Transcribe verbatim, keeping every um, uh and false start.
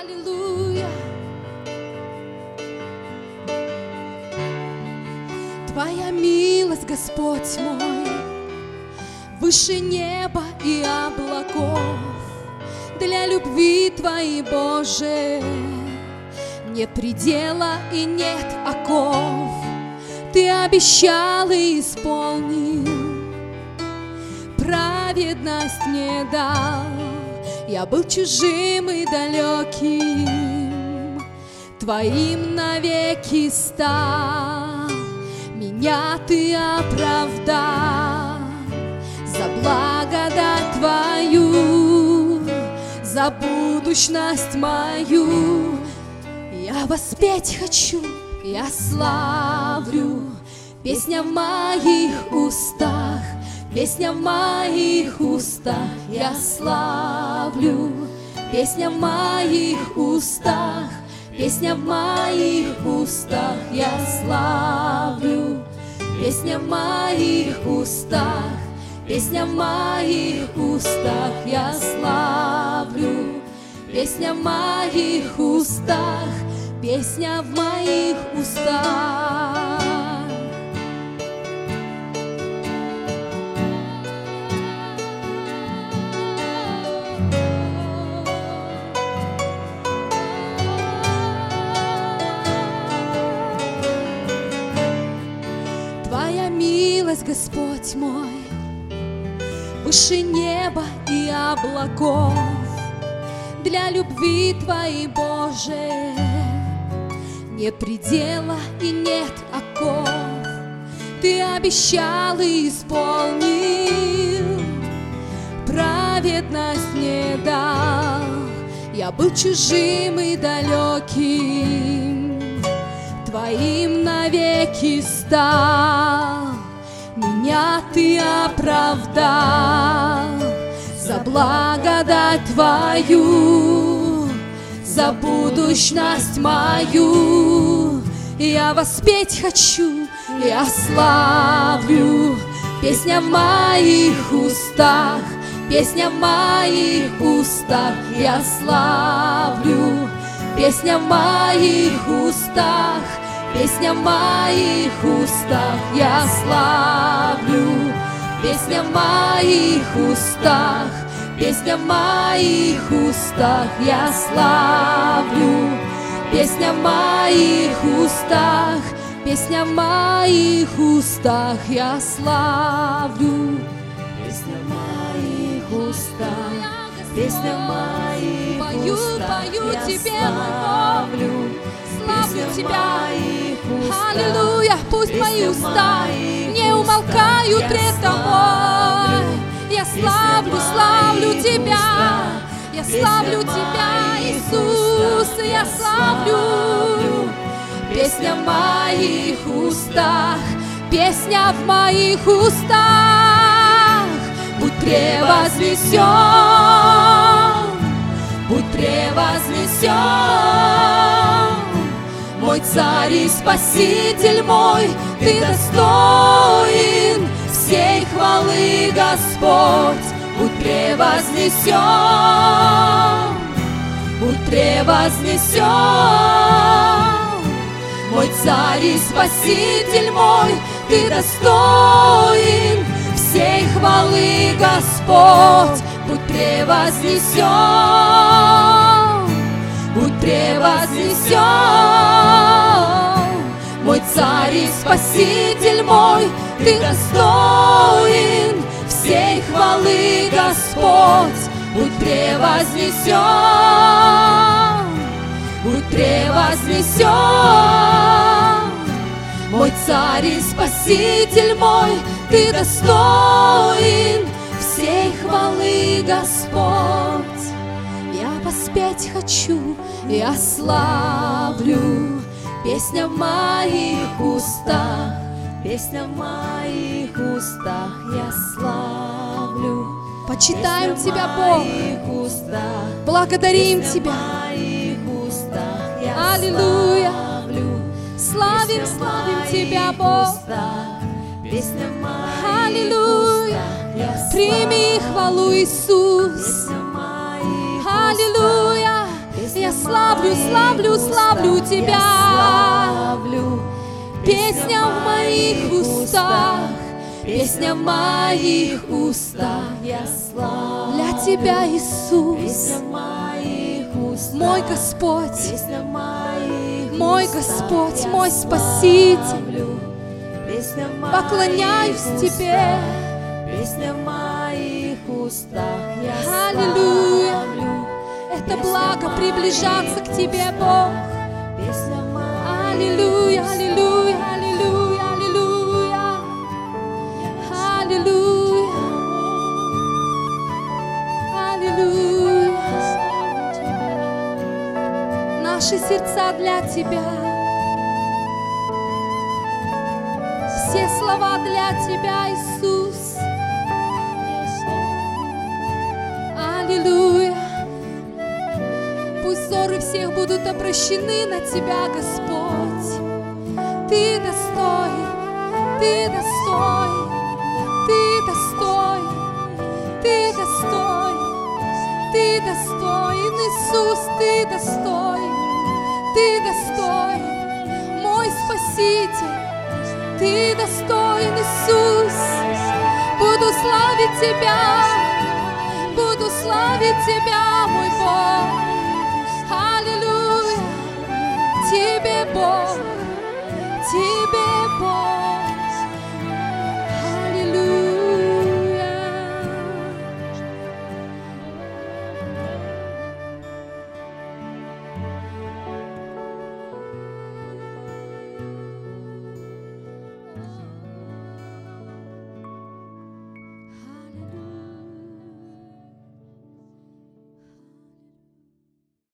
Аллилуйя. Твоя милость, Господь мой, выше неба и облаков. Для любви Твоей, Боже, нет предела и нет оков. Ты обещал и исполнил, праведность мне дал. Я был чужим и далеким, Твоим навеки стал. Меня Ты оправдал за благодать Твою, за будущность мою. Я воспеть хочу, я славлю. Песня в моих устах, песня в моих устах, я славлю. Песня в моих устах, песня в моих устах, я славлю. Песня в моих устах, песня в моих устах, я славлю. Песня в моих устах, песня в моих устах. Твоя милость, Господь мой, выше неба и облаков. Для любви Твоей, Боже, нет предела и нет оков. Ты обещал и исполнил, праведность мне дал. Я был чужим и далеким, Твоим навеки стал. Меня Ты оправдал за благодать Твою, за будущность мою. Я воспеть хочу, я славлю. Песня в моих устах, песня в моих устах, я славлю. Песня в моих устах, песня в моих устах, я славлю. Песня в моих устах, песня в моих устах, я славлю. Песня в моих устах, песня в моих устах, я славлю. Песня в моих устах, песня в моих Пою, устах, пою я Тебе, славлю. Славлю Песня в Тебя. моих устах, Аллилуйя, пусть песня мои в уста моих не умолкают устах, пред я Тобой. Я Песня славлю, в славлю моих Тебя. устах, Я песня славлю в Тебя, моих Иисус, устах, я я славлю. Песня в моих устах, песня в моих устах. Будь превознесен, будь превознесен, мой царь и спаситель мой, Ты достоин всей хвалы, Господь. Будь превознесен, будь превознесен, мой царь и спаситель мой, Ты достоин всей хвалы, Господь. Будь превознесен, будь превознесен, мой царь и спаситель мой, Ты достоин всей хвалы, Господь. Будь превознесен, будь превознесен, мой царь и спаситель мой, Ты достоин всей хвалы, Господь. Я воспеть хочу, я славлю. Песня в моих устах, песня в моих устах, я славлю. Почитаем Песня в Тебя, Бог, моих устах, благодарим песня в Тебя. моих устах, я Аллилуйя. славлю. Славим, Песня в славим моих Тебя, Бог. устах, песня в моих Аллилуйя. устах, я Прими славлю. хвалу, Иисус. Песня в моих Аллилуйя. устах, песня Я в славлю славлю, славлю, славлю Тебя. славлю. Песня в моих устах, песня в моих устах. Я славлю. Для Тебя, Иисус, Песня в моих устах. мой Господь, Песня в моих мой устах. Господь, Я мой Спаситель. славлю. Песня в моих Поклоняюсь Тебе. устах. Песня в моих устах. Я Аллилуйя. славлю. Это благо приближаться к Тебе, Бог. Песня в моих Аллилуйя, аллилуйя, аллилуйя, аллилуйя. Аллилуйя. Аллилуйя. Наши сердца для Тебя. Все слова для Тебя, Иисус. Аллилуйя. Пусть взоры всех будут обращены на Тебя, Господь. Ты достоин, Ты достоин, Ты достоин, Ты достоин, Ты достоин, Иисус, Ты достоин, Ты достоин, мой Спаситель, Ты достоин, Иисус. Буду славить Тебя, буду славить Тебя, мой Бог.